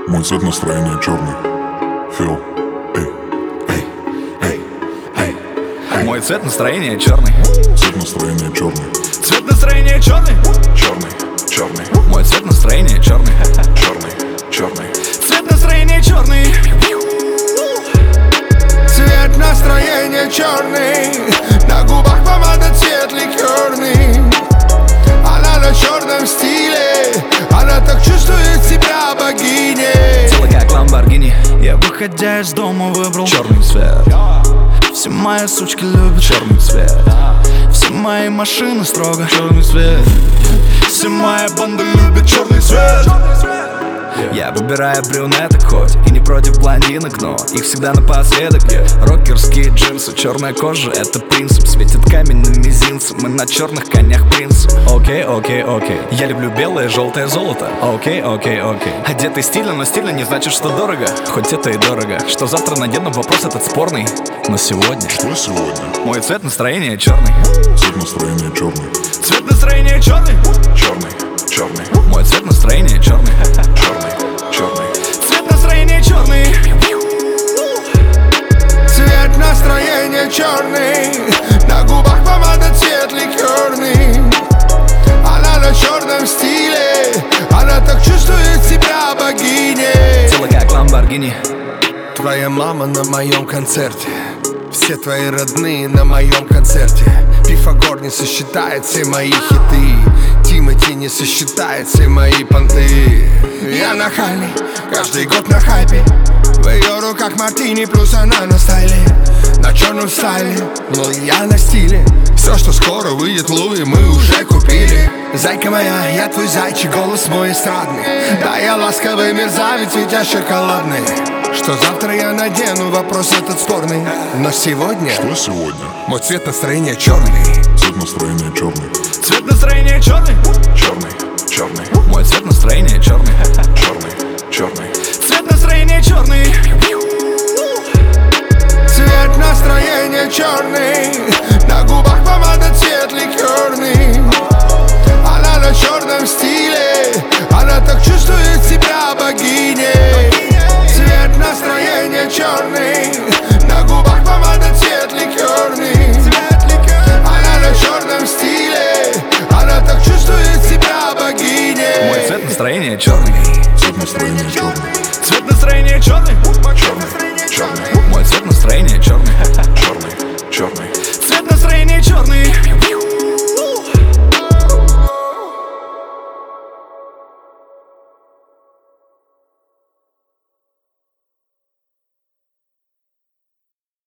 Мой цвет настроения черный. Фил. Мой цвет настроения черный. Цвет настроения черный. Цвет настроения черный. Черный, черный, Мой цвет настроения черный. черный, черный. Цвет настроения черный. Цвет настроения черный. На губах помада, цвет ликерный. Она на черном стиле. Она так чувствует себя богиней. Тело как Ламборгини. Я, выходя из дома, выбрал черный цвет. Все мои сучки любят черный цвет. Все мои машины строго черный цвет. Все мои банды любят черный цвет. Я выбираю брюнеток хоть и не против блондинок, но их всегда напоследок. Рокерские джинсы, черная кожа — это принцип. Светит камень на мизинце, мы на черных конях принцип. Окей, окей, окей. Я люблю белое, желтое золото. Окей, окей, окей. Одетый стильно, но стильно не значит, что дорого. Хоть это и дорого. Что завтра надену, вопрос этот спорный. Но сегодня Что сегодня? мой цвет настроения черный. Цвет настроения черный. Цвет настроения черный. Черный, черный, Мой цвет настроения черный. черный, черный. Цвет настроения черный. Цвет настроения черный. На губах помада, цвет ликерный. Она на черном стиле. Она так чувствует себя богиней. Тело как Ламборгини. Твоя мама на моем концерте. Все твои родные на моем концерте. Пифагор не сосчитает все мои хиты. Тимати не сосчитает все мои понты. Я нахальный, каждый год на хайпе. В ее руках мартини, плюс она на стайле. На черном стайле, но я на стиле. Все, что скоро выйдет в Луи, мы уже купили. Зайка моя, я твой зайчик, голос мой эстрадный. Да, я ласковый мерзавец, ведь я шоколадный. Что завтра я надену, вопрос этот спорный. Но сегодня Что сегодня? мой цвет настроения черный. Цвет настроения черный. Цвет настроения черный. Черный, черный, Мой цвет настроения черный. черный, черный. Цвет настроения черный. Цвет настроения черный. На губах помада, цвет ликерный. Она на черном стиле. Она так чувствует себя богиней. Цвет настроения черный. На губах помада, цвет ликерный. Она на черном стиле. Она так чувствует себя богиней. Мой цвет настроения черный. Цвет настроения черный. Цвет настроения черный. Черный, черный.